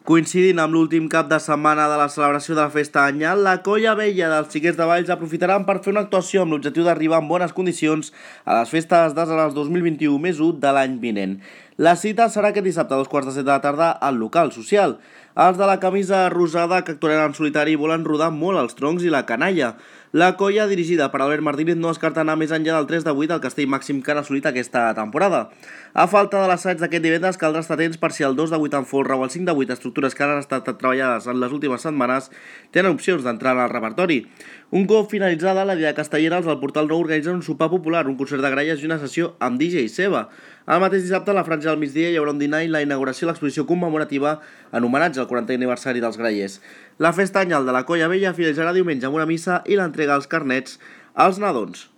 Coincidint amb l'últim cap de setmana de la celebració de la festa anyal, la Colla Vella dels Xiquets de Valls aprofitaran per fer una actuació amb l'objectiu d'arribar en bones condicions a les festes d'Arsenals 2021 més 1 de l'any vinent. La cita serà aquest dissabte a 2:15 de la tarda al local social. Els de la camisa rosada, que actuaran en solitari, volen rodar molt els troncs i la canalla. La colla, dirigida per Albert Martínez, no descarta anar més enllà del 3 de 8 al castell màxim que han assolit aquesta temporada. A falta de l'assaig d'aquest divendres, caldrà estar atents per si el 2 de 8 en folre o el 5 de 8, estructures que han estat treballades en les últimes setmanes, tenen opcions d'entrar en el repertori. Un cop finalitzada la Dia Castellera, els del Portal Nou organitzen un sopar popular, un concert de gralles i una sessió amb DJ Seva. El mateix dissabte, a la franja del migdia, hi haurà un dinar i la inauguració de l'exposició commemorativa en homenatge al 40è aniversari dels grallers. La festa anyal de la Colla Vella finalitzarà diumenge amb una missa i l'entrega als carnets als nadons.